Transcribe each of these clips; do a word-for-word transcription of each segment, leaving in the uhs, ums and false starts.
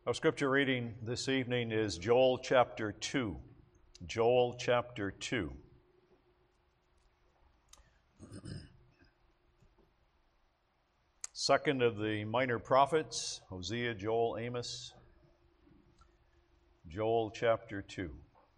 Our scripture reading this evening is Joel chapter two. Joel chapter two. Second of the minor prophets, Hosea, Joel, Amos. Joel chapter two.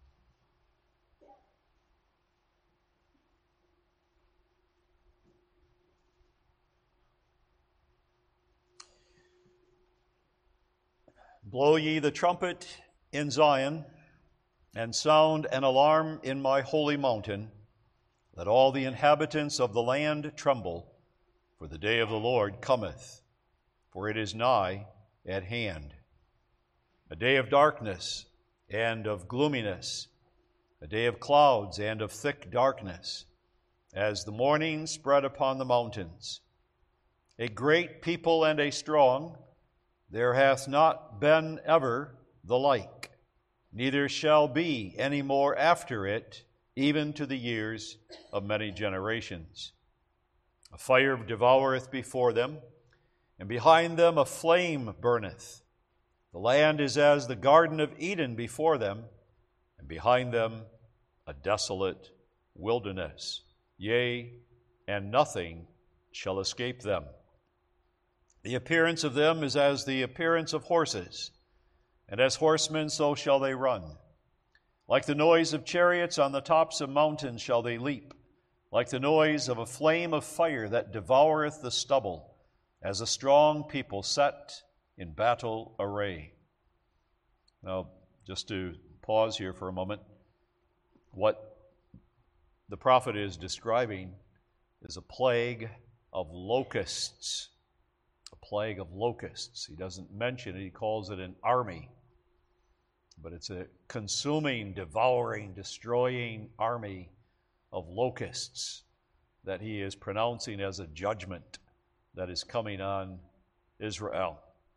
Blow ye the trumpet in Zion, and sound an alarm in my holy mountain. Let all the inhabitants of the land tremble, for the day of the Lord cometh, for it is nigh at hand. A day of darkness and of gloominess, a day of clouds and of thick darkness, as the morning spread upon the mountains. A great people and a strong, there hath not been ever the like, neither shall be any more after it, even to the years of many generations. A fire devoureth before them, and behind them a flame burneth. The land is as the Garden of Eden before them, and behind them a desolate wilderness. Yea, and nothing shall escape them. The appearance of them is as the appearance of horses, and as horsemen so shall they run. Like the noise of chariots on the tops of mountains shall they leap, like the noise of a flame of fire that devoureth the stubble, as a strong people set in battle array. Now, just to pause here for a moment, what the prophet is describing is a plague of locusts. A plague of locusts. He doesn't mention it, he calls it an army. But it's a consuming, devouring, destroying army of locusts that he is pronouncing as a judgment that is coming on Israel.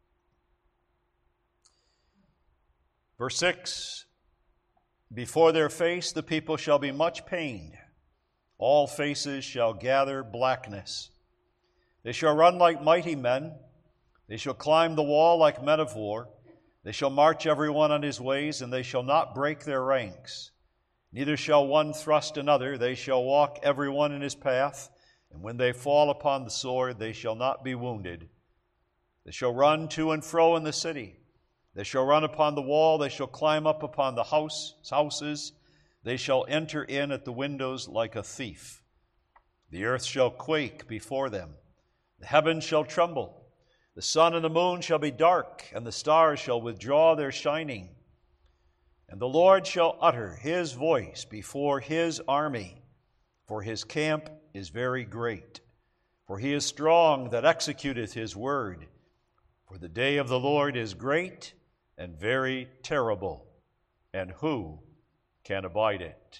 Verse six, before their face the people shall be much pained. All faces shall gather blackness. They shall run like mighty men. They shall climb the wall like men of war. They shall march every one on his ways, and they shall not break their ranks. Neither shall one thrust another. They shall walk every one in his path. And when they fall upon the sword, they shall not be wounded. They shall run to and fro in the city. They shall run upon the wall. They shall climb up upon the house, houses. They shall enter in at the windows like a thief. The earth shall quake before them. The heavens shall tremble, the sun and the moon shall be dark, and the stars shall withdraw their shining. And the Lord shall utter his voice before his army, for his camp is very great. For he is strong that executeth his word. For the day of the Lord is great and very terrible, and who can abide it?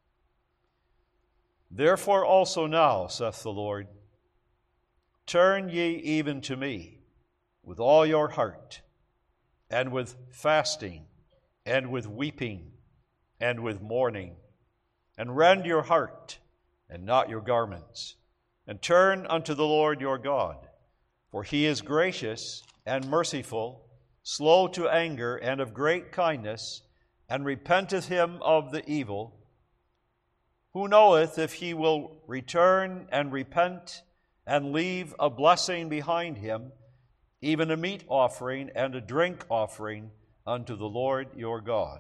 Therefore also now, saith the Lord, turn ye even to me with all your heart, and with fasting, and with weeping, and with mourning, and rend your heart, and not your garments, and turn unto the Lord your God, for he is gracious and merciful, slow to anger, and of great kindness, and repenteth him of the evil. Who knoweth if he will return and repent, and leave a blessing behind him, even a meat offering and a drink offering unto the Lord your God.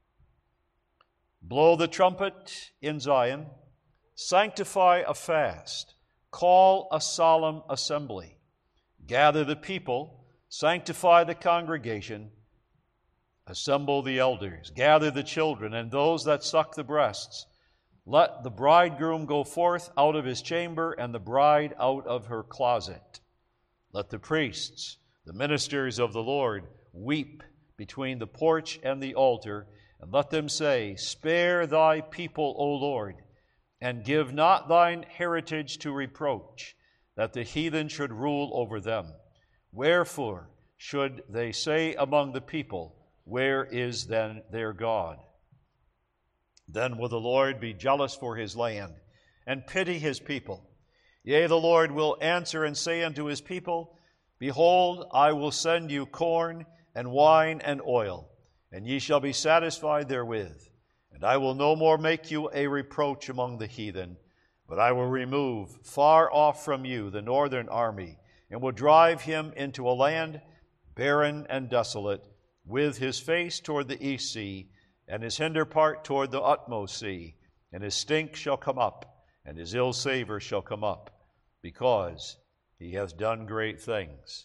Blow the trumpet in Zion, sanctify a fast, call a solemn assembly, gather the people, sanctify the congregation, assemble the elders, gather the children and those that suck the breasts. Let the bridegroom go forth out of his chamber, and the bride out of her closet. Let the priests, the ministers of the Lord, weep between the porch and the altar, and let them say, spare thy people, O Lord, and give not thine heritage to reproach, that the heathen should rule over them. Wherefore should they say among the people, where is then their God? Then will the Lord be jealous for his land, and pity his people. Yea, the Lord will answer and say unto his people, behold, I will send you corn, and wine and oil, and ye shall be satisfied therewith. And I will no more make you a reproach among the heathen, but I will remove far off from you the northern army, and will drive him into a land barren and desolate, with his face toward the east sea, and his hinder part toward the utmost sea. And his stink shall come up, and his ill savor shall come up, because he hath done great things.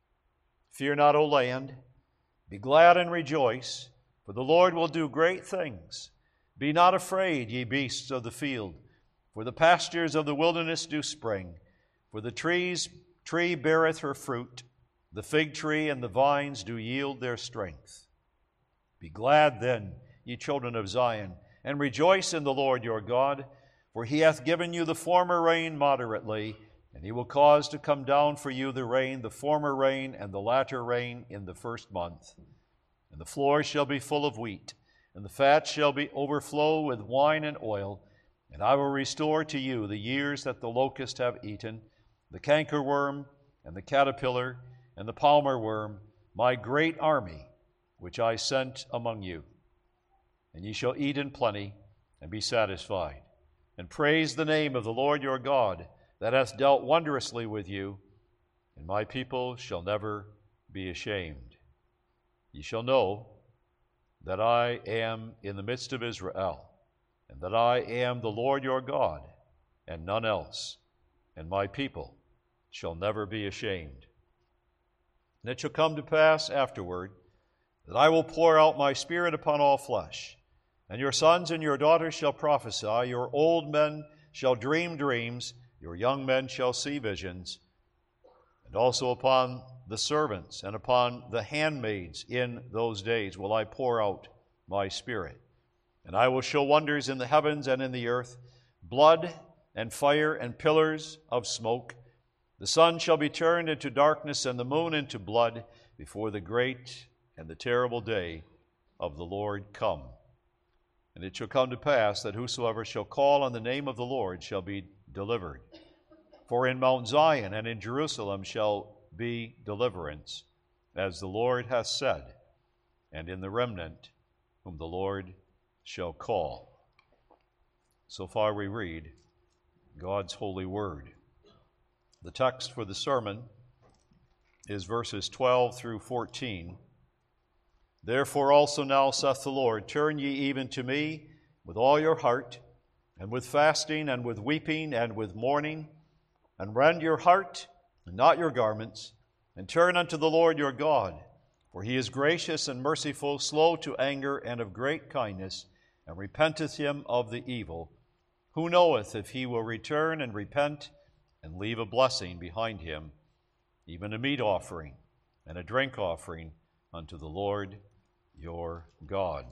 Fear not, O land, be glad and rejoice, for the Lord will do great things. Be not afraid, ye beasts of the field, for the pastures of the wilderness do spring. For the trees, tree beareth her fruit, the fig tree and the vines do yield their strength. Be glad then, ye children of Zion, and rejoice in the Lord your God, for he hath given you the former rain moderately, and he will cause to come down for you the rain, the former rain and the latter rain in the first month. And the floor shall be full of wheat, and the fat shall be overflow with wine and oil. And I will restore to you the years that the locust have eaten, the cankerworm, and the caterpillar, and the palmer worm, my great army, which I sent among you. And ye shall eat in plenty, and be satisfied, and praise the name of the Lord your God, that hath dealt wondrously with you, and my people shall never be ashamed. Ye shall know that I am in the midst of Israel, and that I am the Lord your God, and none else, and my people shall never be ashamed. And it shall come to pass afterward that I will pour out my Spirit upon all flesh, and your sons and your daughters shall prophesy, your old men shall dream dreams, your young men shall see visions, and also upon the servants and upon the handmaids in those days will I pour out my Spirit. And I will show wonders in the heavens and in the earth, blood and fire and pillars of smoke. The sun shall be turned into darkness and the moon into blood before the great and the terrible day of the Lord come. And it shall come to pass that whosoever shall call on the name of the Lord shall be delivered. For in Mount Zion and in Jerusalem shall be deliverance, as the Lord hath said, and in the remnant whom the Lord shall call. So far we read God's holy word. The text for the sermon is verses twelve through fourteen. Therefore also now saith the Lord, turn ye even to me with all your heart, and with fasting, and with weeping, and with mourning, and rend your heart, and not your garments, and turn unto the Lord your God. For he is gracious and merciful, slow to anger, and of great kindness, and repenteth him of the evil. Who knoweth if he will return and repent, and leave a blessing behind him, even a meat offering and a drink offering unto the Lord your God.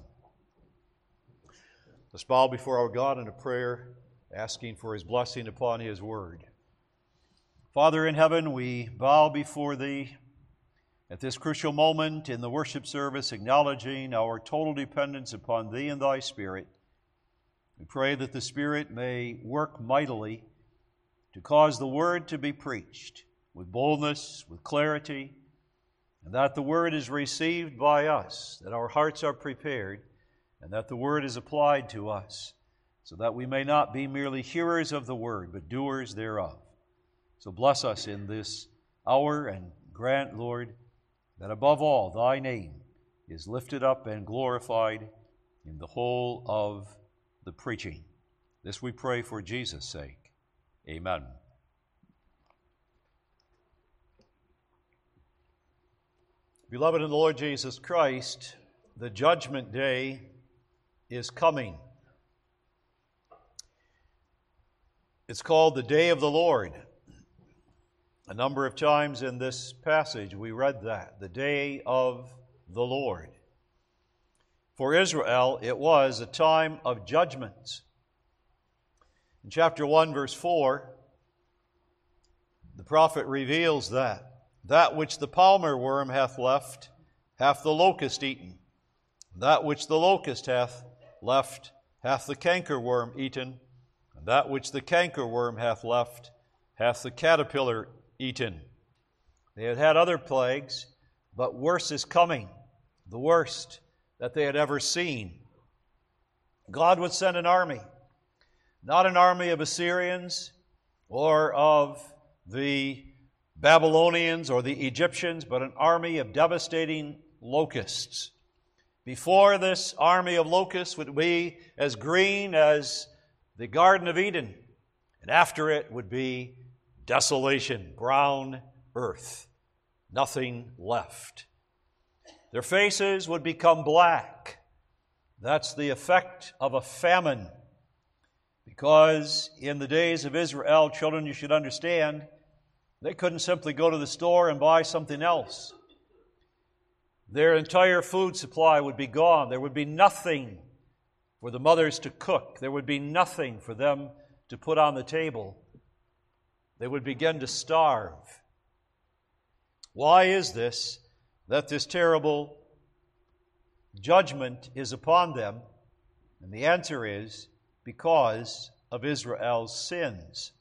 Let's bow before our God in a prayer, asking for his blessing upon his word. Father in heaven, we bow before thee at this crucial moment in the worship service, acknowledging our total dependence upon thee and thy Spirit. We pray that the Spirit may work mightily to cause the word to be preached with boldness, with clarity, and that the word is received by us, that our hearts are prepared, and that the word is applied to us, so that we may not be merely hearers of the word, but doers thereof. So bless us in this hour, and grant, Lord, that above all thy name is lifted up and glorified in the whole of the preaching. This we pray for Jesus' sake. Amen. Beloved in the Lord Jesus Christ, the judgment day is coming. It's called the day of the Lord. A number of times in this passage we read that, the day of the Lord. For Israel, it was a time of judgments. In chapter one, verse four, the prophet reveals that that which the palmer worm hath left, hath the locust eaten. That which the locust hath left, hath the cankerworm eaten. And that which the cankerworm hath left, hath the caterpillar eaten. They had had other plagues, but worse is coming, the worst that they had ever seen. God would send an army, not an army of Assyrians or of the Babylonians or the Egyptians, but an army of devastating locusts. Before this army of locusts would be as green as the Garden of Eden, and after it would be desolation, brown earth, nothing left. Their faces would become black. That's the effect of a famine. Because in the days of Israel, children, you should understand, they couldn't simply go to the store and buy something else. Their entire food supply would be gone. There would be nothing for the mothers to cook. There would be nothing for them to put on the table. They would begin to starve. Why is this, that this terrible judgment is upon them? And the answer is because of Israel's sins.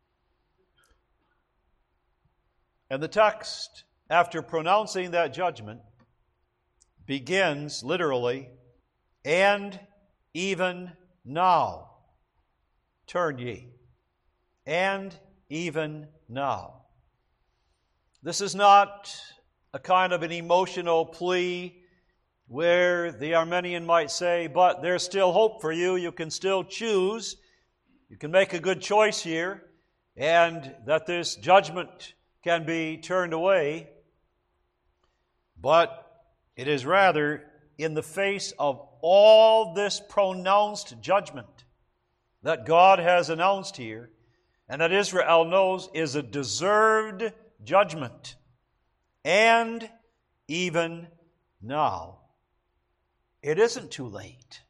And the text, after pronouncing that judgment, begins literally, and even now, turn ye. And even now. This is not a kind of an emotional plea where the Arminian might say, but there's still hope for you. You can still choose. You can make a good choice here, and that this judgment can be turned away. But it is rather in the face of all this pronounced judgment that God has announced here, and that Israel knows is a deserved judgment. And even now, it isn't too late.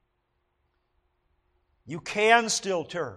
You can still turn,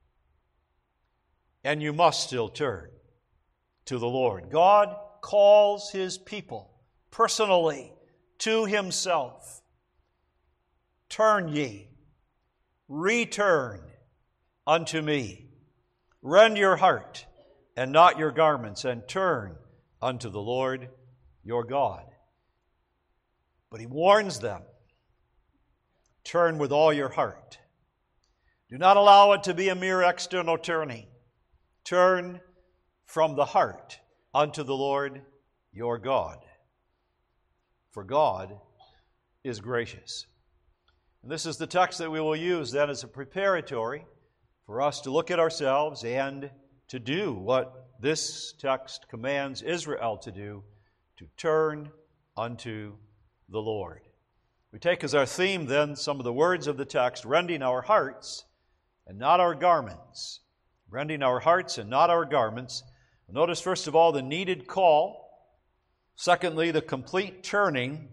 and you must still turn to the Lord. God calls His people personally to Himself. Turn ye, return unto me. Rend your heart and not your garments, and turn unto the Lord your God. But He warns them, turn with all your heart. Do not allow it to be a mere external turning. Turn from the heart unto the Lord your God. For God is gracious. And this is the text that we will use then as a preparatory for us to look at ourselves and to do what this text commands Israel to do, to turn unto the Lord. We take as our theme then some of the words of the text, rending our hearts and not our garments. Rending our hearts and not our garments. Notice first of all the needed call. Secondly, the complete turning.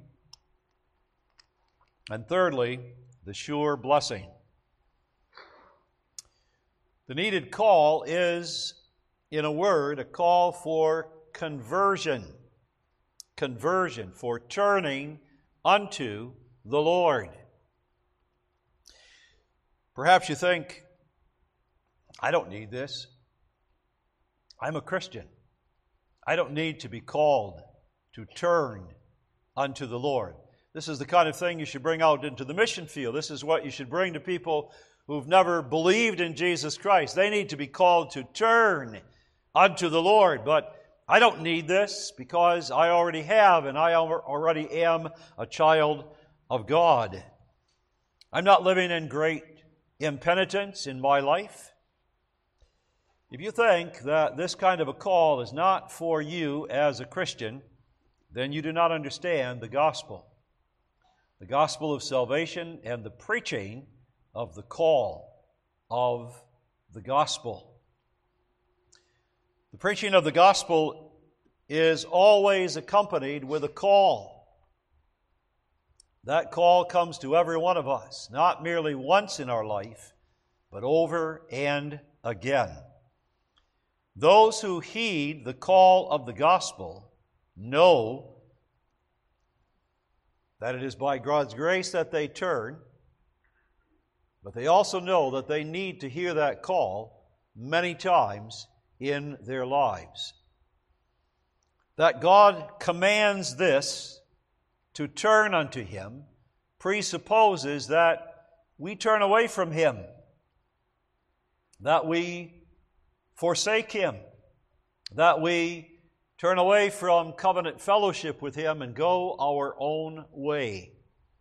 And thirdly, the sure blessing. The needed call is, in a word, a call for conversion. Conversion, for turning unto the Lord. Perhaps you think, I don't need this. I'm a Christian. I don't need to be called to turn unto the Lord. This is the kind of thing you should bring out into the mission field. This is what you should bring to people who've never believed in Jesus Christ. They need to be called to turn unto the Lord. But I don't need this because I already have, and I already am a child of God. I'm not living in great impenitence in my life. If you think that this kind of a call is not for you as a Christian, then you do not understand the gospel. The gospel of salvation and the preaching of the call of the gospel. The preaching of the gospel is always accompanied with a call. That call comes to every one of us, not merely once in our life, but over and again. Those who heed the call of the gospel know that it is by God's grace that they turn, but they also know that they need to hear that call many times in their lives. That God commands this to turn unto Him presupposes that we turn away from Him, that we forsake Him, that we turn away from covenant fellowship with Him and go our own way,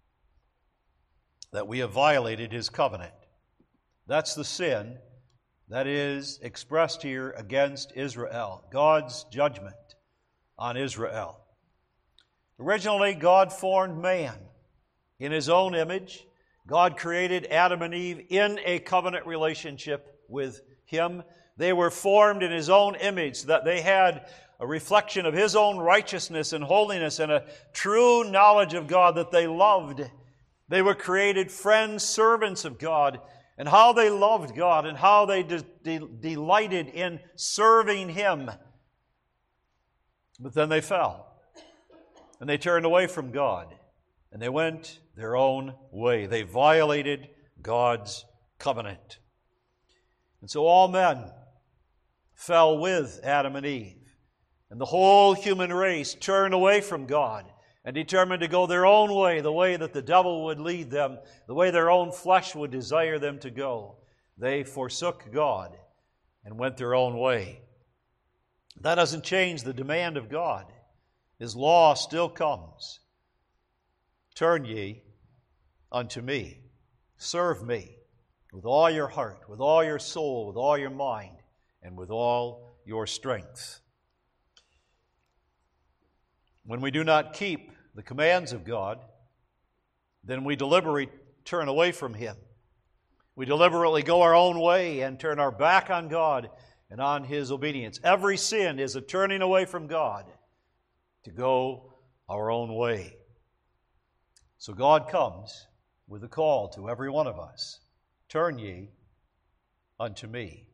that we have violated His covenant. That's the sin that is expressed here against Israel, God's judgment on Israel. Originally, God formed man in His own image. God created Adam and Eve in a covenant relationship with Him. They were formed in His own image, that they had a reflection of His own righteousness and holiness and a true knowledge of God that they loved. They were created friends, servants of God, and how they loved God and how they de- de- delighted in serving Him. But then they fell, and they turned away from God, and they went their own way. They violated God's covenant. And so all men fell with Adam and Eve. And the whole human race turned away from God and determined to go their own way, the way that the devil would lead them, the way their own flesh would desire them to go. They forsook God and went their own way. That doesn't change the demand of God. His law still comes. Turn ye unto me. Serve me with all your heart, with all your soul, with all your mind, and with all your strength. When we do not keep the commands of God, then we deliberately turn away from Him. We deliberately go our own way and turn our back on God and on His obedience. Every sin is a turning away from God to go our own way. So God comes with a call to every one of us. Turn ye unto me.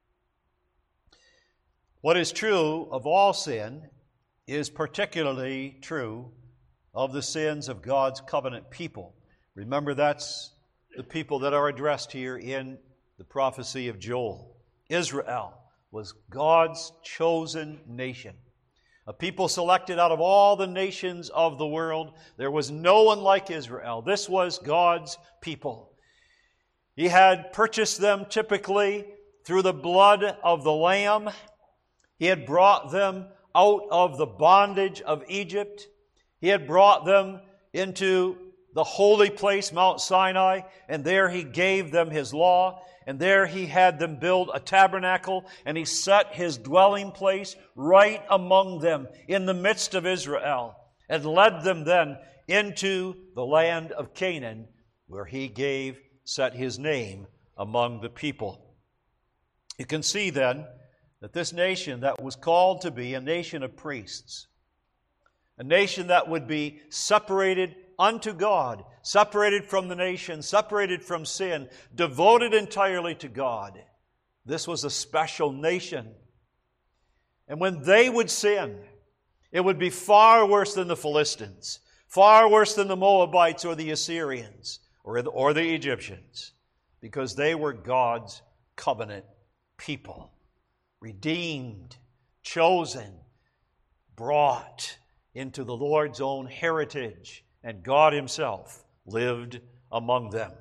What is true of all sin is particularly true of the sins of God's covenant people. Remember, that's the people that are addressed here in the prophecy of Joel. Israel was God's chosen nation, a people selected out of all the nations of the world. There was no one like Israel. This was God's people. He had purchased them typically through the blood of the Lamb. He had brought them out of the bondage of Egypt. He had brought them into the holy place, Mount Sinai, and there He gave them His law, and there He had them build a tabernacle, and He set His dwelling place right among them in the midst of Israel, and led them then into the land of Canaan, where He gave, set His name among the people. You can see then that this nation that was called to be a nation of priests, a nation that would be separated unto God, separated from the nation, separated from sin, devoted entirely to God. This was a special nation. And when they would sin, it would be far worse than the Philistines, far worse than the Moabites or the Assyrians or the, or the Egyptians, because they were God's covenant people. Redeemed, chosen, brought into the Lord's own heritage, and God Himself lived among them.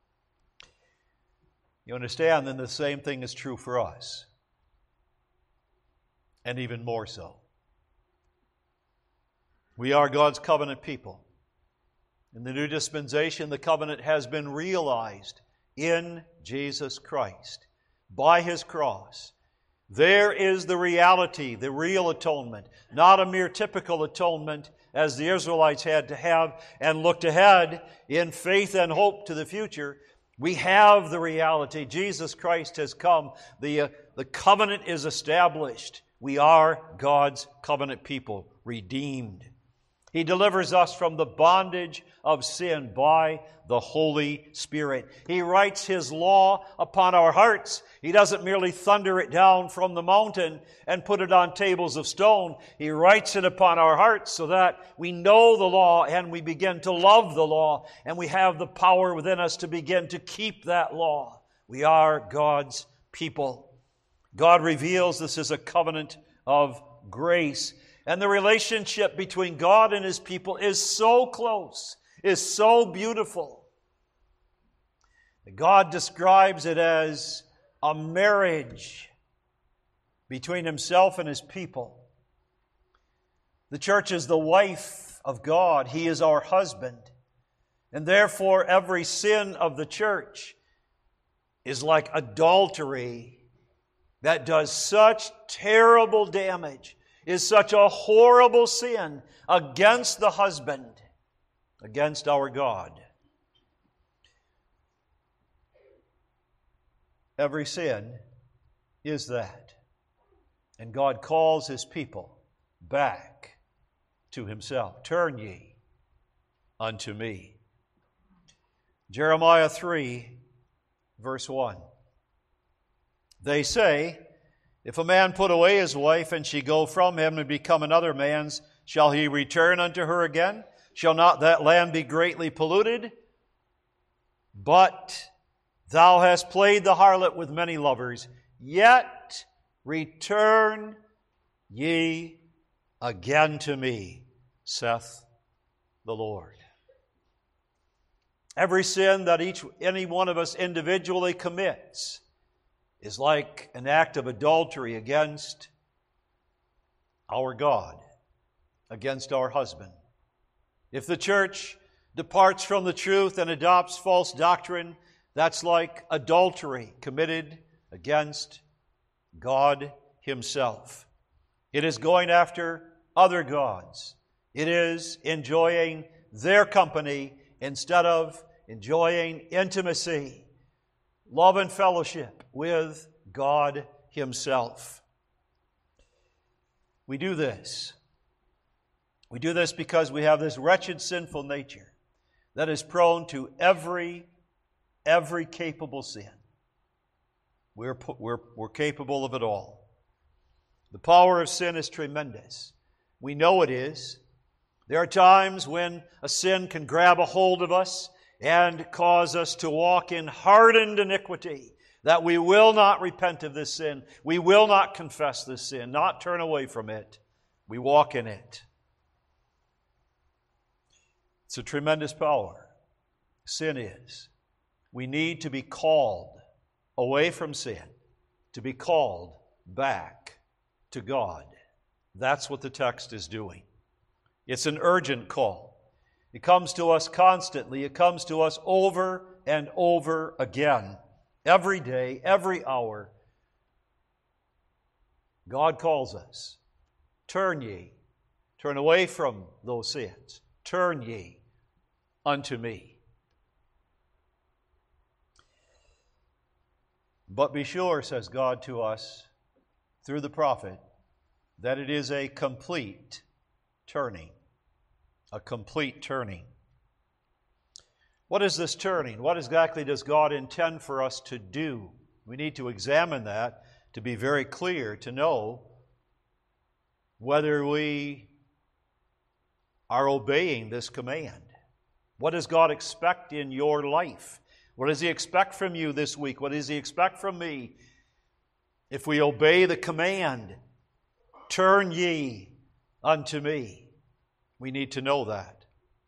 You understand, then the same thing is true for us, and even more so. We are God's covenant people. In the new dispensation, the covenant has been realized in Jesus Christ by His cross. There is the reality, the real atonement, not a mere typical atonement as the Israelites had to have and looked ahead in faith and hope to the future. We have the reality. Jesus Christ has come. The, uh, the covenant is established. We are God's covenant people, redeemed. He delivers us from the bondage of sin by the Holy Spirit. He writes His law upon our hearts. He doesn't merely thunder it down from the mountain and put it on tables of stone. He writes it upon our hearts so that we know the law and we begin to love the law, and we have the power within us to begin to keep that law. We are God's people. God reveals this is a covenant of grace. And the relationship between God and His people is so close, is so beautiful. God describes it as a marriage between Himself and His people. The church is the wife of God. He is our husband. And therefore, every sin of the church is like adultery that does such terrible damage, is such a horrible sin against the husband, against our God. Every sin is that. And God calls His people back to Himself. Turn ye unto me. Jeremiah three, verse one. They say, if a man put away his wife, and she go from him and become another man's, shall he return unto her again? Shall not that land be greatly polluted? But thou hast played the harlot with many lovers, yet return ye again to me, saith the Lord. Every sin that each any one of us individually commits is like an act of adultery against our God, against our husband. If the church departs from the truth and adopts false doctrine, that's like adultery committed against God Himself. It is going after other gods. It is enjoying their company instead of enjoying intimacy, love and fellowship with God Himself. We do this. We do this because we have this wretched sinful nature that is prone to every, every capable sin. We're, we're, we're capable of it all. The power of sin is tremendous. We know it is. There are times when a sin can grab a hold of us and cause us to walk in hardened iniquity, that we will not repent of this sin. We will not confess this sin, not turn away from it. We walk in it. It's a tremendous power. Sin is. We need to be called away from sin, to be called back to God. That's what the text is doing. It's an urgent call. It comes to us constantly. It comes to us over and over again. Every day, every hour, God calls us. Turn ye. Turn away from those sins. Turn ye unto me. But be sure, says God to us through the prophet, that it is a complete turning. A complete turning. What is this turning? What exactly does God intend for us to do? We need to examine that to be very clear, to know whether we are obeying this command. What does God expect in your life? What does He expect from you this week? What does He expect from me? If we obey the command, turn ye unto me. We need to know that.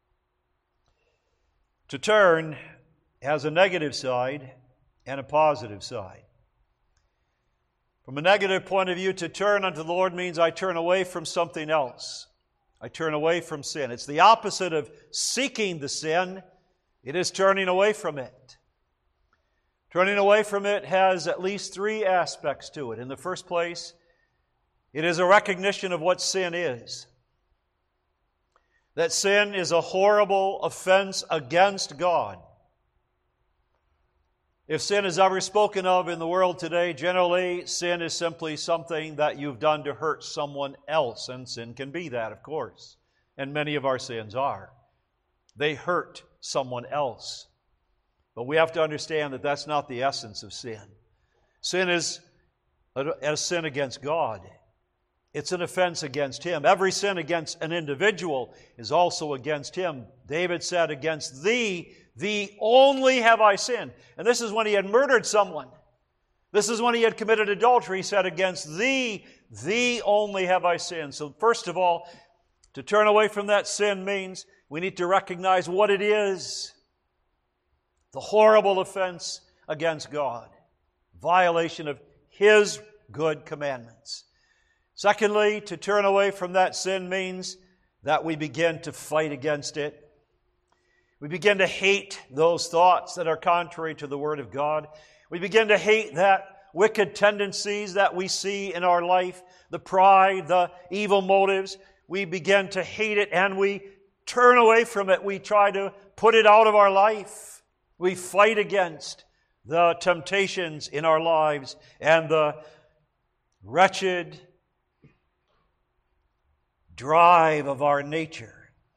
To turn has a negative side and a positive side. From a negative point of view, to turn unto the Lord means I turn away from something else. I turn away from sin. It's the opposite of seeking the sin. It is turning away from it. Turning away from it has at least three aspects to it. In the first place, it is a recognition of what sin is. That sin is a horrible offense against God. If sin is ever spoken of in the world today, generally sin is simply something that you've done to hurt someone else. And sin can be that, of course. And many of our sins are. They hurt someone else. But we have to understand that that's not the essence of sin. Sin is a, a sin against God. It's an offense against Him. Every sin against an individual is also against Him. David said, against Thee, Thee only have I sinned. And this is when he had murdered someone. This is when he had committed adultery. He said, against Thee, thee only have I sinned. So first of all, to turn away from that sin means we need to recognize what it is. The horrible offense against God. Violation of His good commandments. Secondly, to turn away from that sin means that we begin to fight against it. We begin to hate those thoughts that are contrary to the Word of God. We begin to hate that wicked tendencies that we see in our life, the pride, the evil motives. We begin to hate it and we turn away from it. We try to put it out of our life. We fight against the temptations in our lives and the wretched drive of our nature.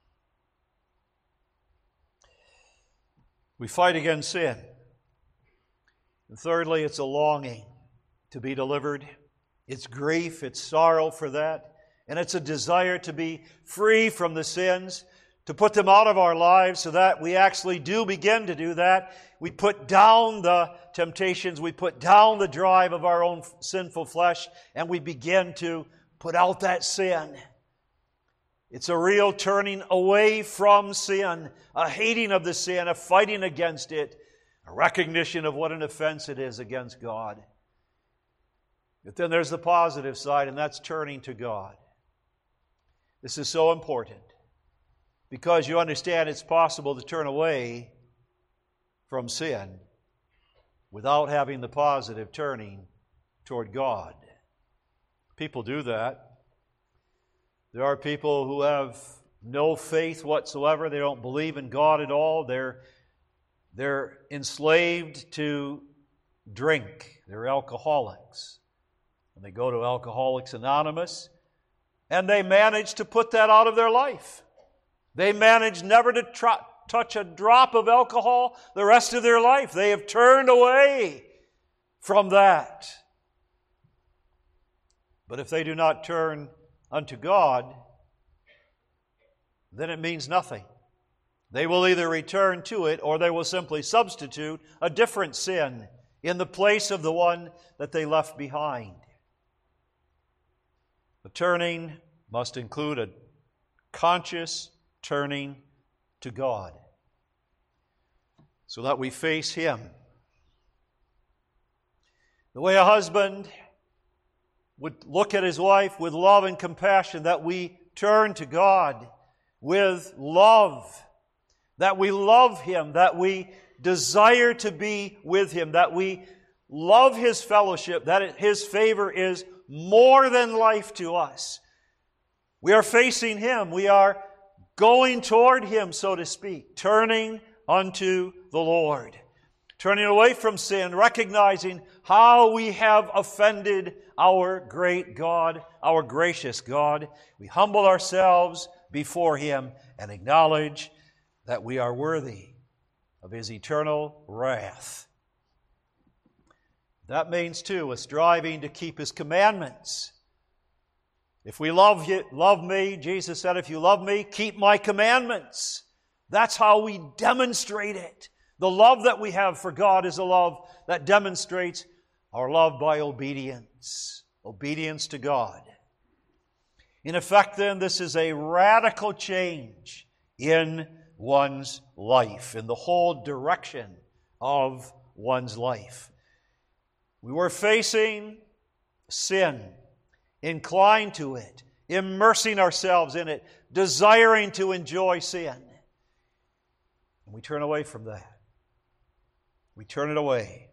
We fight against sin. And thirdly, it's a longing to be delivered. It's grief, it's sorrow for that. And it's a desire to be free from the sins, to put them out of our lives so that we actually do begin to do that. We put down the temptations, we put down the drive of our own sinful flesh, and we begin to put out that sin. It's a real turning away from sin, a hating of the sin, a fighting against it, a recognition of what an offense it is against God. But then there's the positive side, and that's turning to God. This is so important because you understand it's possible to turn away from sin without having the positive turning toward God. People do that. There are people who have no faith whatsoever. They don't believe in God at all. They're, they're enslaved to drink. They're alcoholics. And they go to Alcoholics Anonymous, and they manage to put that out of their life. They manage never to tr- touch a drop of alcohol the rest of their life. They have turned away from that. But if they do not turn unto God, then it means nothing. They will either return to it or they will simply substitute a different sin in the place of the one that they left behind. The turning must include a conscious turning to God so that we face Him. The way a husband would look at his wife with love and compassion, that we turn to God with love, that we love Him, that we desire to be with Him, that we love His fellowship, that His favor is more than life to us. We are facing Him. We are going toward Him, so to speak, turning unto the Lord, turning away from sin, recognizing how we have offended our great God, our gracious God. We humble ourselves before Him and acknowledge that we are worthy of His eternal wrath. That means, too, a striving to keep His commandments. If we love you, love me, Jesus said, if you love me, keep my commandments. That's how we demonstrate it. The love that we have for God is a love that demonstrates our love by obedience. Obedience to God. In effect, then, this is a radical change in one's life, in the whole direction of one's life. We were facing sin, inclined to it, immersing ourselves in it, desiring to enjoy sin. And we turn away from that. We turn it away.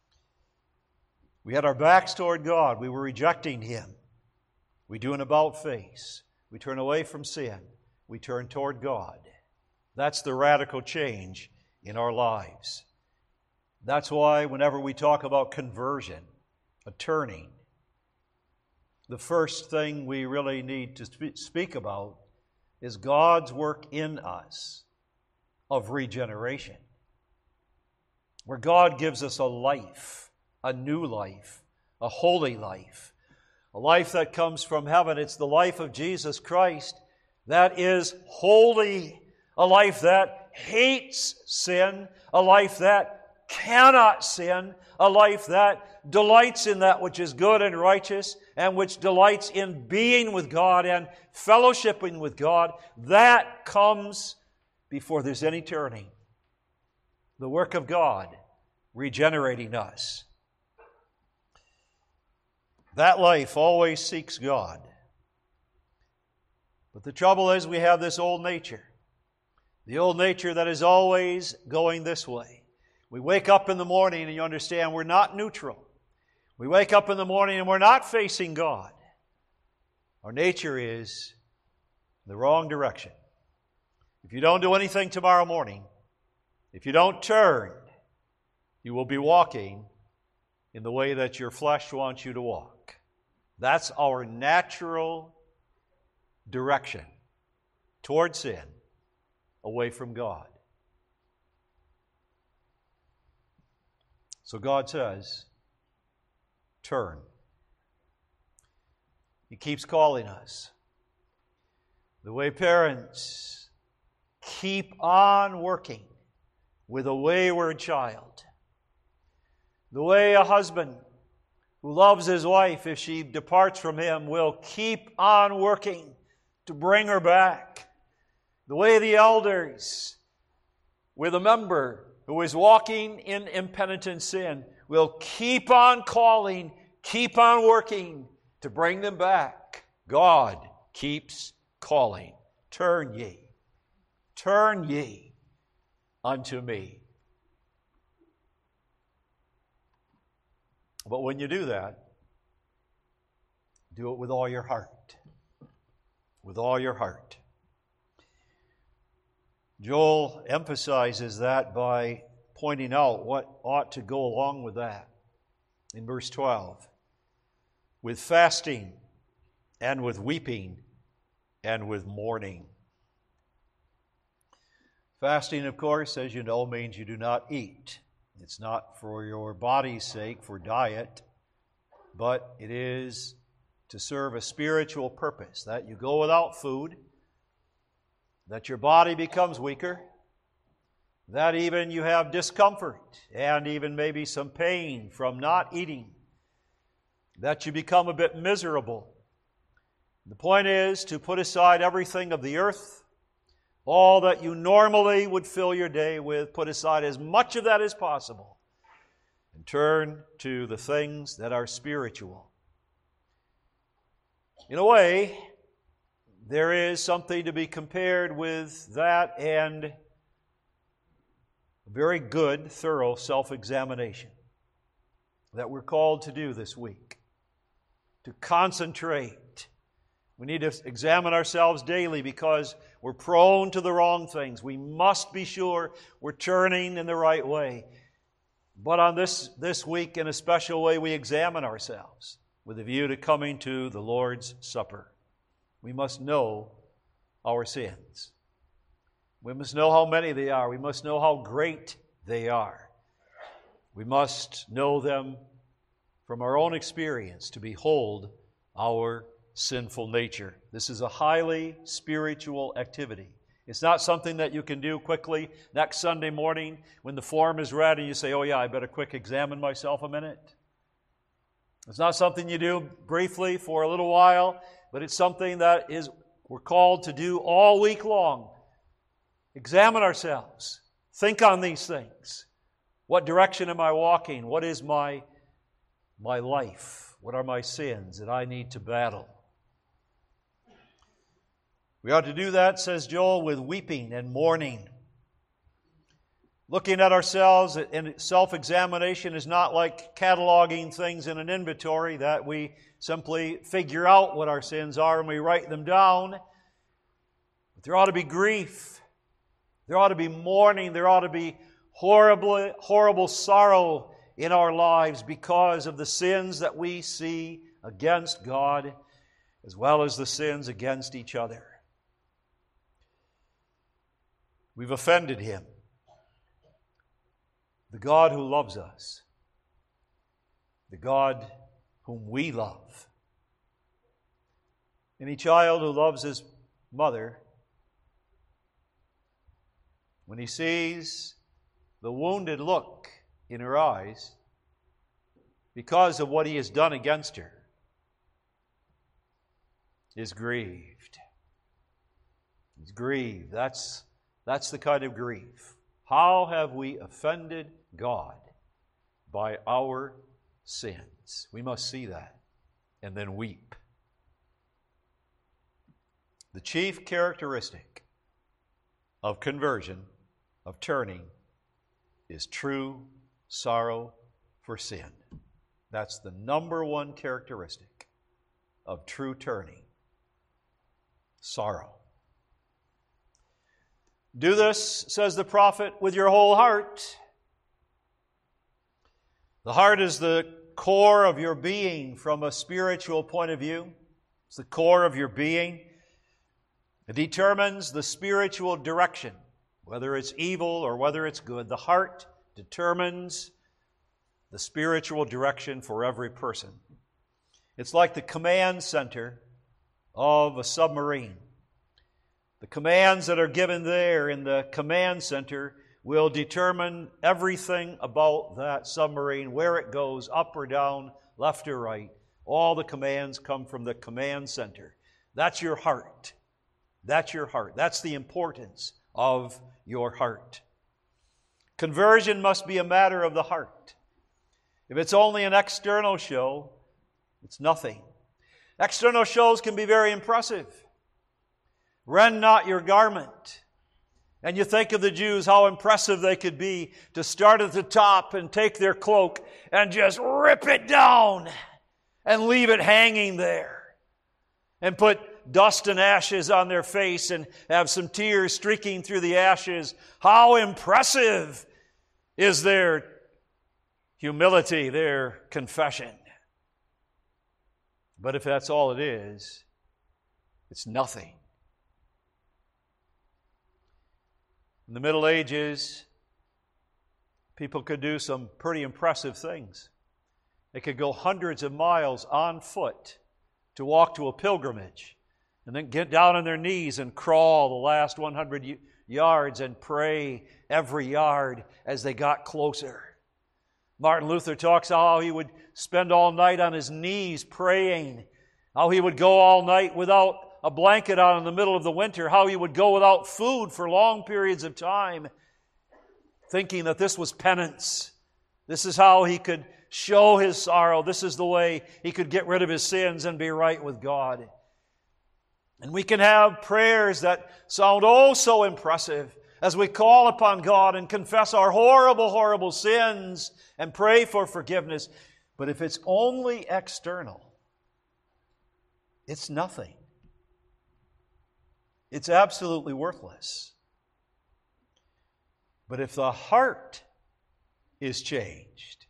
We had our backs toward God. We were rejecting Him. We do an about face. We turn away from sin. We turn toward God. That's the radical change in our lives. That's why whenever we talk about conversion, a turning, the first thing we really need to speak about is God's work in us of regeneration, where God gives us a life, a new life, a holy life, a life that comes from heaven. It's the life of Jesus Christ that is holy, a life that hates sin, a life that cannot sin, a life that delights in that which is good and righteous and which delights in being with God and fellowshipping with God, that comes before there's any turning. The work of God regenerating us. That life always seeks God. But the trouble is we have this old nature. The old nature that is always going this way. We wake up in the morning and you understand we're not neutral. We wake up in the morning and we're not facing God. Our nature is in the wrong direction. If you don't do anything tomorrow morning, if you don't turn, you will be walking in the way that your flesh wants you to walk. That's our natural direction toward sin, away from God. So God says, turn. He keeps calling us. The way parents keep on working with a wayward child. The way a husband who loves his wife, if she departs from him, will keep on working to bring her back. The way the elders, with a member who is walking in impenitent sin, will keep on calling, keep on working to bring them back. God keeps calling. Turn ye, turn ye unto me. But when you do that, do it with all your heart. With all your heart. Joel emphasizes that by pointing out what ought to go along with that. In verse twelve, with fasting and with weeping and with mourning. Fasting, of course, as you know, means you do not eat. It's not for your body's sake, for diet, but it is to serve a spiritual purpose, that you go without food, that your body becomes weaker, that even you have discomfort and even maybe some pain from not eating, that you become a bit miserable. The point is to put aside everything of the earth, all that you normally would fill your day with, put aside as much of that as possible, and turn to the things that are spiritual. In a way, there is something to be compared with that and a very good, thorough self-examination that we're called to do this week. To concentrate. We need to examine ourselves daily because we're prone to the wrong things. We must be sure we're turning in the right way. But on this, this week, in a special way, we examine ourselves with a view to coming to the Lord's Supper. We must know our sins. We must know how many they are. We must know how great they are. We must know them from our own experience to behold our sinful nature. This is a highly spiritual activity. It's not something that you can do quickly next Sunday morning when the form is read and you say, oh yeah, I better quick examine myself a minute. It's not something you do briefly for a little while, but it's something that is we're called to do all week long. Examine ourselves. Think on these things. What direction am I walking? What is my, my life? What are my sins that I need to battle? We ought to do that, says Joel, with weeping and mourning. Looking at ourselves in self-examination is not like cataloging things in an inventory that we simply figure out what our sins are and we write them down. But there ought to be grief. There ought to be mourning. There ought to be horrible, horrible sorrow in our lives because of the sins that we see against God as well as the sins against each other. We've offended Him, the God who loves us, the God whom we love. Any child who loves his mother, when he sees the wounded look in her eyes because of what he has done against her, is grieved. He's grieved. That's, that's the kind of grief. How have we offended God by our sins? We must see that and then weep. The chief characteristic of conversion, of turning, is true sorrow for sin. That's the number one characteristic of true turning. Sorrow. Do this, says the prophet, with your whole heart. The heart is the core of your being from a spiritual point of view. It's the core of your being. It determines the spiritual direction, whether it's evil or whether it's good. The heart determines the spiritual direction for every person. It's like the command center of a submarine. The commands that are given there in the command center will determine everything about that submarine, where it goes, up or down, left or right. All the commands come from the command center. That's your heart. That's your heart. That's the importance of your heart. Conversion must be a matter of the heart. If it's only an external show, it's nothing. External shows can be very impressive. Rend not your garment. And you think of the Jews, how impressive they could be to start at the top and take their cloak and just rip it down and leave it hanging there. And put dust and ashes on their face and have some tears streaking through the ashes. How impressive is their humility, their confession. But if that's all it is, it's nothing. In the Middle Ages, people could do some pretty impressive things. They could go hundreds of miles on foot to walk to a pilgrimage, and then get down on their knees and crawl the last one hundred yards and pray every yard as they got closer. Martin Luther talks how he would spend all night on his knees praying, how he would go all night without a blanket on in the middle of the winter, how he would go without food for long periods of time, thinking that this was penance. This is how he could show his sorrow. This is the way he could get rid of his sins and be right with God. And we can have prayers that sound oh so impressive as we call upon God and confess our horrible, horrible sins and pray for forgiveness. But if it's only external, it's nothing. It's absolutely worthless. But if the heart is changed,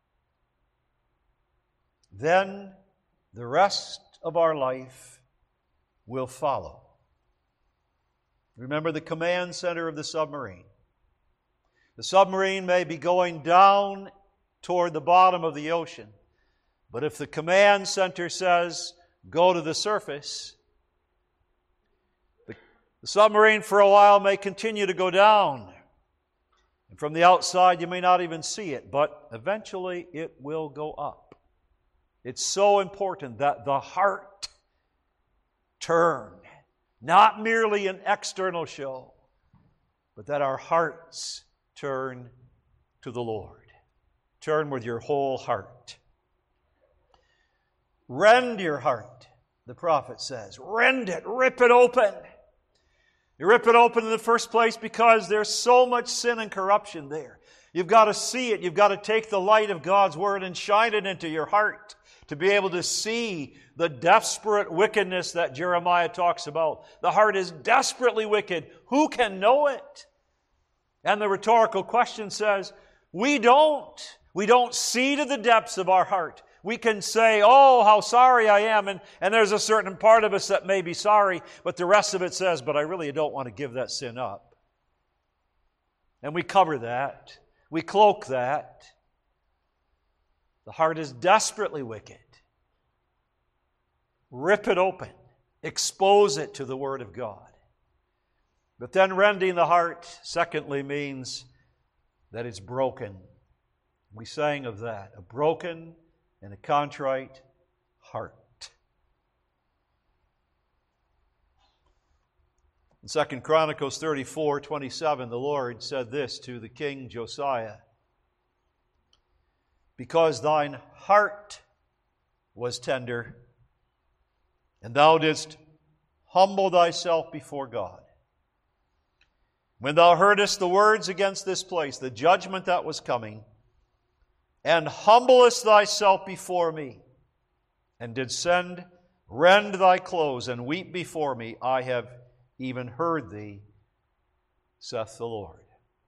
then the rest of our life will follow. Remember the command center of the submarine. The submarine may be going down toward the bottom of the ocean, but if the command center says, go to the surface, the, the submarine for a while may continue to go down. And from the outside you may not even see it, but eventually it will go up. It's so important that the heart turn. Not merely an external show, but that our hearts turn to the Lord. Turn with your whole heart. Rend your heart, the prophet says. Rend it, rip it open. You rip it open in the first place because there's so much sin and corruption there. You've got to see it. You've got to take the light of God's Word and shine it into your heart to be able to see the desperate wickedness that Jeremiah talks about. The heart is desperately wicked. Who can know it? And the rhetorical question says, we don't. We don't see to the depths of our heart. We can say, oh, how sorry I am, and, and there's a certain part of us that may be sorry, but the rest of it says, but I really don't want to give that sin up. And we cover that. We cloak that. The heart is desperately wicked. Rip it open. Expose it to the Word of God. But then rending the heart, secondly, means that it's broken. We sang of that. A broken and a contrite heart. In Second Chronicles thirty-four twenty-seven, the Lord said this to the king Josiah: because thine heart was tender, and thou didst humble thyself before God. When thou heardest the words against this place, the judgment that was coming, and humblest thyself before me, and did send, rend thy clothes, and weep before me, I have even heard thee, saith the Lord.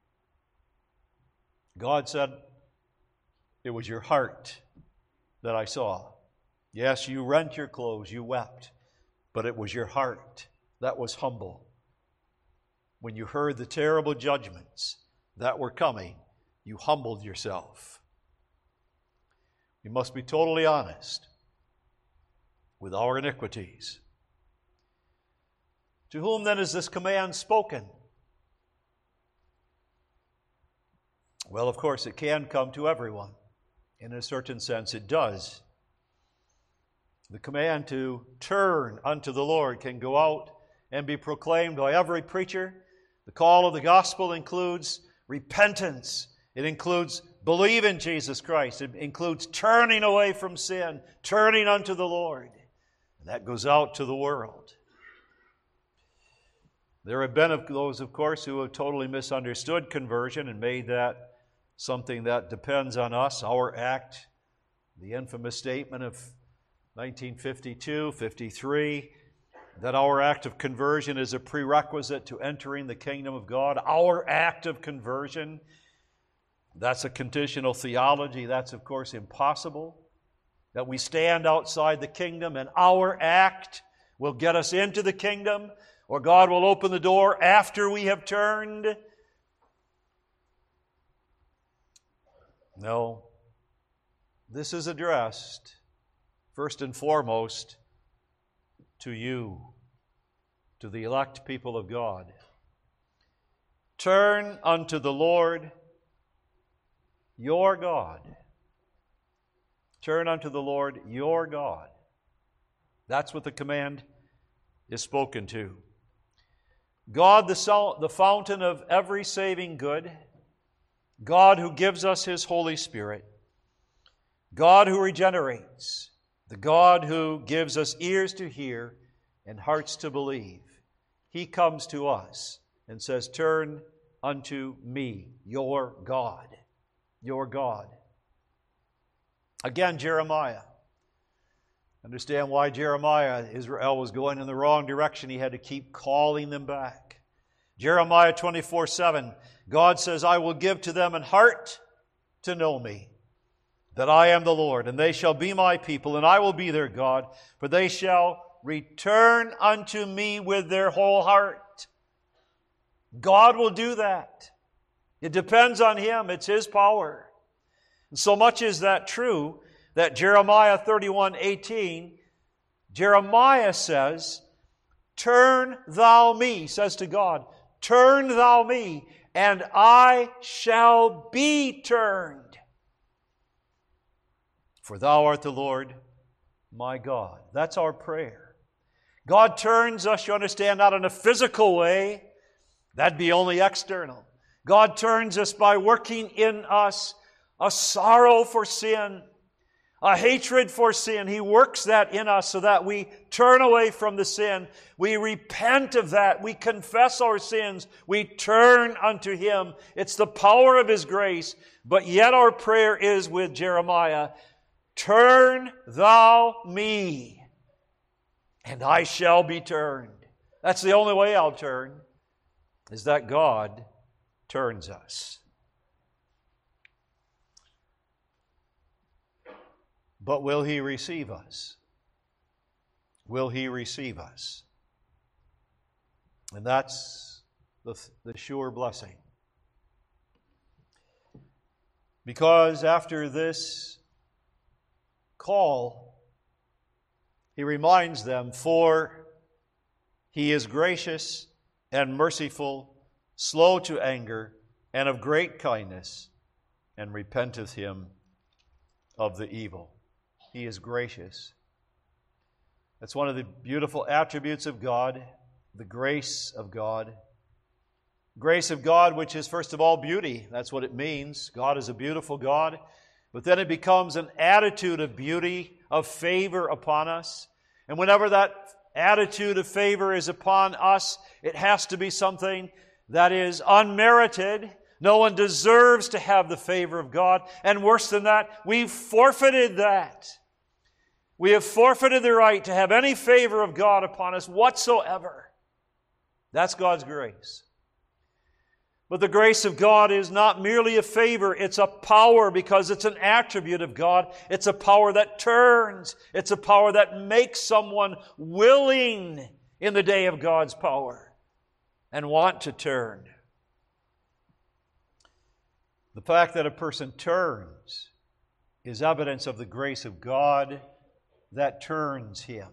God said, it was your heart that I saw. Yes, you rent your clothes, you wept, but it was your heart that was humble. When you heard the terrible judgments that were coming, you humbled yourself. We must be totally honest with our iniquities. To whom then is this command spoken? Well, of course, it can come to everyone. In a certain sense, it does. The command to turn unto the Lord can go out and be proclaimed by every preacher. The call of the gospel includes repentance. It includes believe in Jesus Christ. It includes turning away from sin, turning unto the Lord. And that goes out to the world. There have been those, of course, who have totally misunderstood conversion and made that something that depends on us, our act. The infamous statement of nineteen fifty-two, fifty-three, that our act of conversion is a prerequisite to entering the kingdom of God. Our act of conversion, that's a conditional theology. That's, of course, impossible. That we stand outside the kingdom and our act will get us into the kingdom, or God will open the door after we have turned. No. This is addressed, first and foremost, to you, to the elect people of God. Turn unto the Lord your God. Turn unto the Lord your God. That's what the command is spoken to. God, the, sol- the fountain of every saving good. God who gives us His Holy Spirit. God who regenerates. The God who gives us ears to hear and hearts to believe. He comes to us and says, turn unto me, your God. Your God. Again, Jeremiah. Understand why Jeremiah, Israel was going in the wrong direction. He had to keep calling them back. Jeremiah twenty-four seven, God says, I will give to them an heart to know me, that I am the Lord, and they shall be my people, and I will be their God, for they shall return unto me with their whole heart. God will do that. It depends on Him. It's His power. And so much is that true that Jeremiah thirty-one eighteen, Jeremiah says, turn thou me, says to God, turn thou me, and I shall be turned. For thou art the Lord my God. That's our prayer. God turns us, you understand, not in a physical way. That'd be only external. God turns us by working in us a sorrow for sin, a hatred for sin. He works that in us so that we turn away from the sin. We repent of that. We confess our sins. We turn unto Him. It's the power of His grace. But yet our prayer is with Jeremiah, turn thou me, and I shall be turned. That's the only way I'll turn, is that God turns us. But will He receive us? Will He receive us? And that's the, the sure blessing. Because after this call, He reminds them, for He is gracious and merciful, slow to anger, and of great kindness, and repenteth Him of the evil. He is gracious. That's one of the beautiful attributes of God, the grace of God. Grace of God, which is first of all beauty. That's what it means. God is a beautiful God. But then it becomes an attitude of beauty, of favor upon us. And whenever that attitude of favor is upon us, it has to be something that is unmerited. No one deserves to have the favor of God. And worse than that, we've forfeited that. We have forfeited the right to have any favor of God upon us whatsoever. That's God's grace. But the grace of God is not merely a favor, it's a power, because it's an attribute of God. It's a power that turns. It's a power that makes someone willing in the day of God's power and want to turn. The fact that a person turns is evidence of the grace of God that turns him.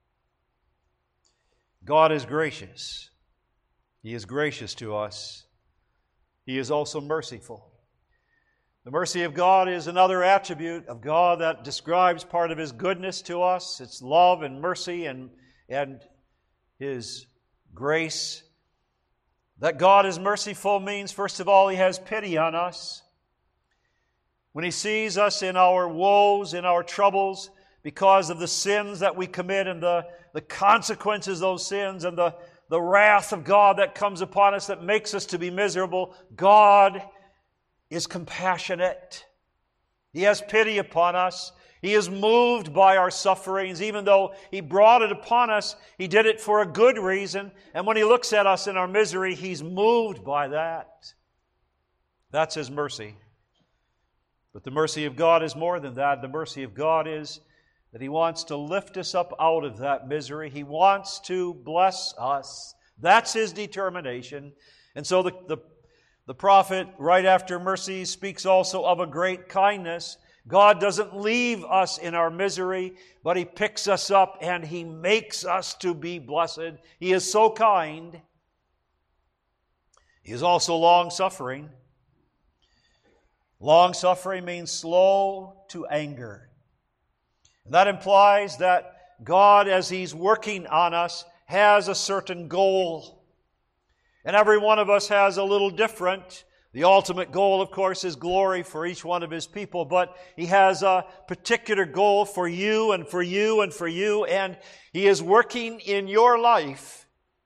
God is gracious. He is gracious to us. He is also merciful. The mercy of God is another attribute of God that describes part of His goodness to us. It's love and mercy and, and His grace. That God is merciful means, first of all, He has pity on us. When He sees us in our woes, in our troubles, because of the sins that we commit and the, the consequences of those sins and the The wrath of God that comes upon us that makes us to be miserable, God is compassionate. He has pity upon us. He is moved by our sufferings. Even though He brought it upon us, He did it for a good reason. And when He looks at us in our misery, He's moved by that. That's His mercy. But the mercy of God is more than that. The mercy of God is that He wants to lift us up out of that misery. He wants to bless us. That's His determination. And so the, the, the prophet, right after mercy, speaks also of a great kindness. God doesn't leave us in our misery, but He picks us up and He makes us to be blessed. He is so kind. He is also long-suffering. Long-suffering means slow to anger. That implies that God, as He's working on us, has a certain goal. And every one of us has a little different. The ultimate goal, of course, is glory for each one of His people. But He has a particular goal for you and for you and for you. And He is working in your life.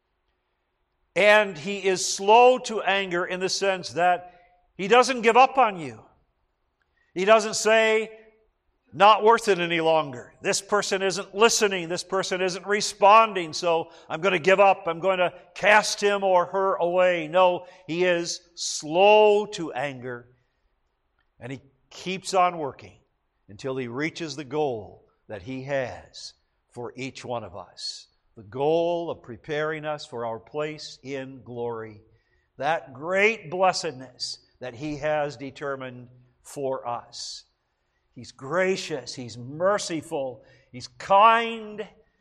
And He is slow to anger in the sense that He doesn't give up on you. He doesn't say, not worth it any longer. This person isn't listening. This person isn't responding. So I'm going to give up. I'm going to cast him or her away. No, He is slow to anger. And He keeps on working until He reaches the goal that He has for each one of us. The goal of preparing us for our place in glory. That great blessedness that He has determined for us. He's gracious, He's merciful, He's kind,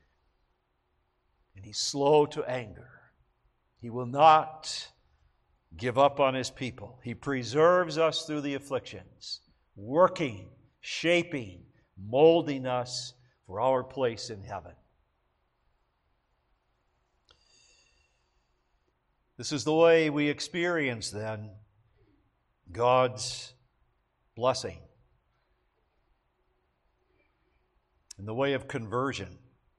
and He's slow to anger. He will not give up on His people. He preserves us through the afflictions, working, shaping, molding us for our place in heaven. This is the way we experience, then, God's blessing. In the way of conversion.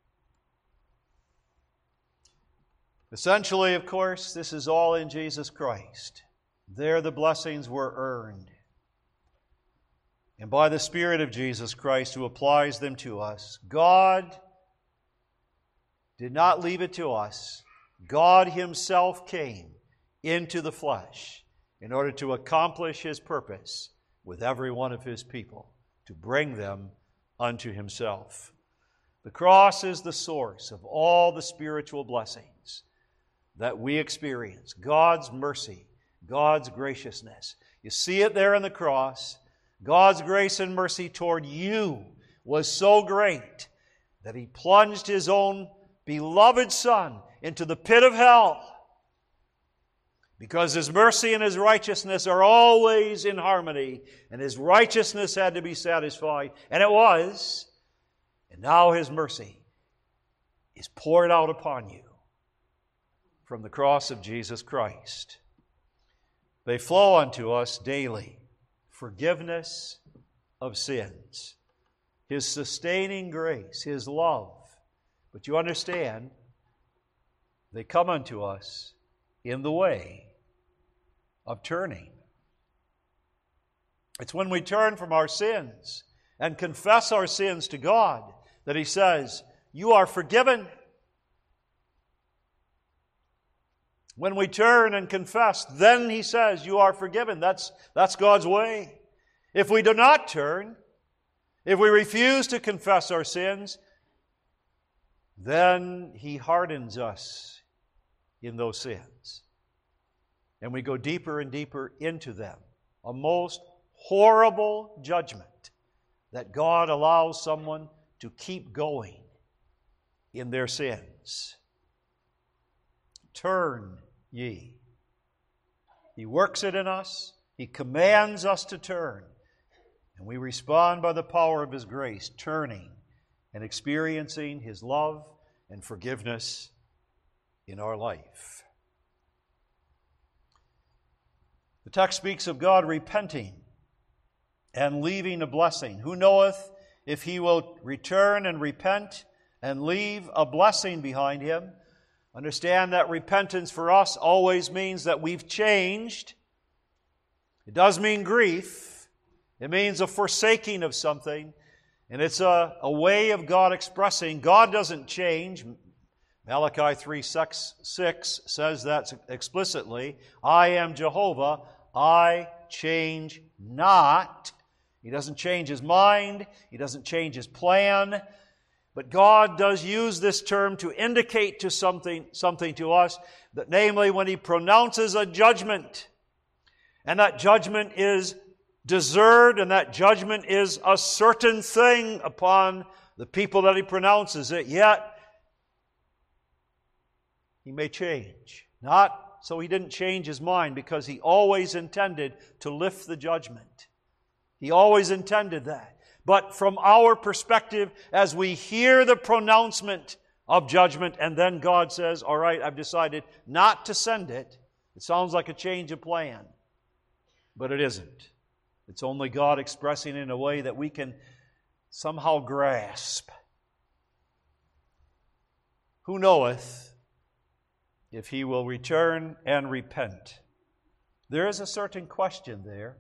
Essentially, of course, this is all in Jesus Christ. There the blessings were earned. And by the Spirit of Jesus Christ who applies them to us, God did not leave it to us. God Himself came into the flesh in order to accomplish His purpose with every one of His people, to bring them unto Himself. The cross is the source of all the spiritual blessings that we experience. God's mercy, God's graciousness. You see it there in the cross. God's grace and mercy toward you was so great that He plunged His own beloved Son into the pit of hell, because His mercy and His righteousness are always in harmony, and His righteousness had to be satisfied, and it was. And now His mercy is poured out upon you. from the cross of Jesus Christ. They flow unto us daily. Forgiveness of sins, His sustaining grace, His love. But you understand, they come unto us in the way of turning. It's when we turn from our sins and confess our sins to God that He says, you are forgiven. When we turn and confess, then He says, you are forgiven. That's, that's God's way. If we do not turn, if we refuse to confess our sins, then He hardens us in those sins. And we go deeper and deeper into them. A most horrible judgment that God allows someone to keep going in their sins. Turn ye. He works it in us. He commands us to turn. And we respond by the power of His grace, turning and experiencing His love and forgiveness in our life. The text speaks of God repenting and leaving a blessing. Who knoweth if He will return and repent and leave a blessing behind Him? Understand that repentance for us always means that we've changed. It does mean grief. It means a forsaking of something. And it's a, a way of God expressing God doesn't change. Malachi three six says that explicitly. I am Jehovah, I change not. He doesn't change His mind. He doesn't change His plan. But God does use this term to indicate to something, something to us, that namely when He pronounces a judgment, and that judgment is deserved, and that judgment is a certain thing upon the people that He pronounces it, yet He may change. Not so He didn't change His mind, because He always intended to lift the judgment. He always intended that. But from our perspective, as we hear the pronouncement of judgment, and then God says, all right, I've decided not to send it, it sounds like a change of plan. But it isn't. It's only God expressing it in a way that we can somehow grasp. Who knoweth if He will return and repent? There is a certain question there.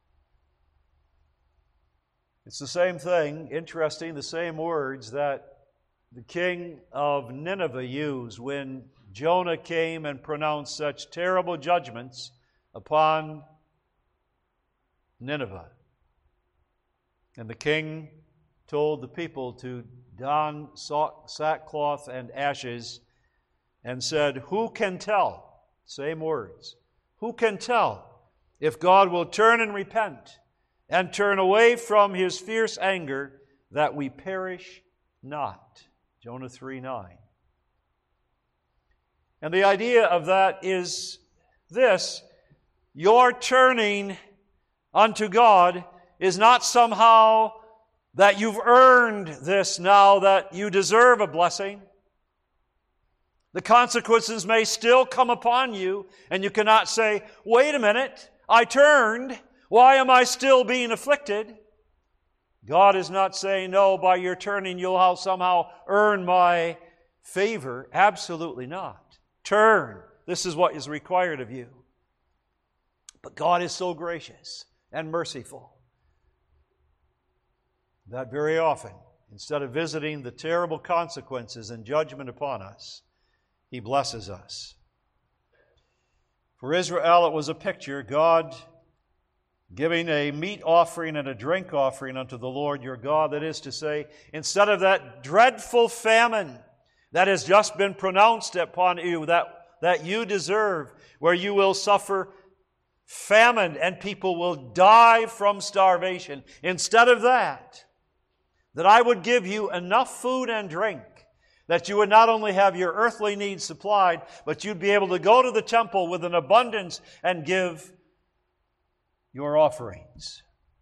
It's the same thing, interesting, the same words that the king of Nineveh used when Jonah came and pronounced such terrible judgments upon Nineveh. And the king told the people to don sackcloth and ashes and said, who can tell, same words, who can tell if God will turn and repent and turn away from His fierce anger, that we perish not. Jonah three nine. And the idea of that is this: your turning unto God is not somehow that you've earned this now, that you deserve a blessing. The consequences may still come upon you, and you cannot say, wait a minute, I turned. Why am I still being afflicted? God is not saying, no, by your turning you'll somehow earn my favor. Absolutely not. Turn. This is what is required of you. But God is so gracious and merciful that very often, instead of visiting the terrible consequences and judgment upon us, He blesses us. For Israel, it was a picture, God giving a meat offering and a drink offering unto the Lord your God. That is to say, instead of that dreadful famine that has just been pronounced upon you, that, that you deserve, where you will suffer famine and people will die from starvation, instead of that, that I would give you enough food and drink that you would not only have your earthly needs supplied, but you'd be able to go to the temple with an abundance and give your offerings,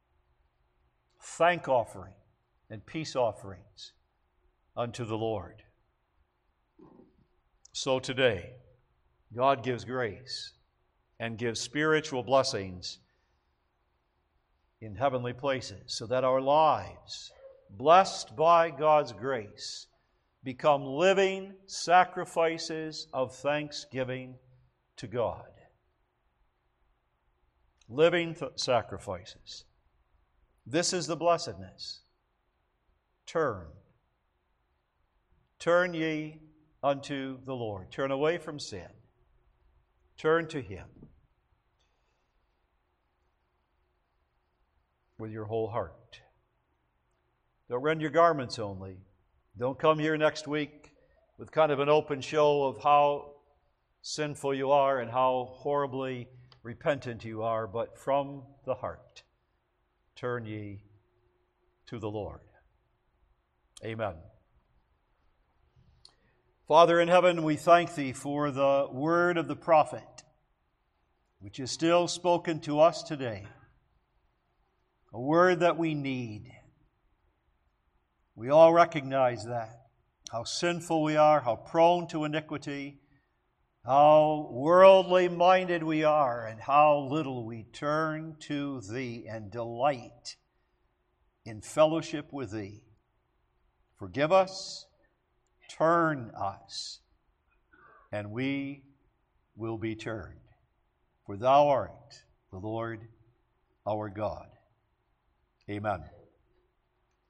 thank offering and peace offerings unto the Lord. So today, God gives grace and gives spiritual blessings in heavenly places, so that our lives, blessed by God's grace, become living sacrifices of thanksgiving to God. Living th- sacrifices. This is the blessedness. Turn. Turn ye unto the Lord. Turn away from sin. Turn to Him with your whole heart. Don't rend your garments only. Don't come here next week with kind of an open show of how sinful you are and how horribly repentant you are, but from the heart, turn ye to the Lord. Amen. Father in heaven, we thank Thee for the word of the prophet, which is still spoken to us today. A word that we need. We all recognize that, how sinful we are, how prone to iniquity, how worldly minded we are, and how little we turn to Thee and delight in fellowship with Thee. Forgive us, turn us, and we will be turned. For Thou art the Lord our God. Amen.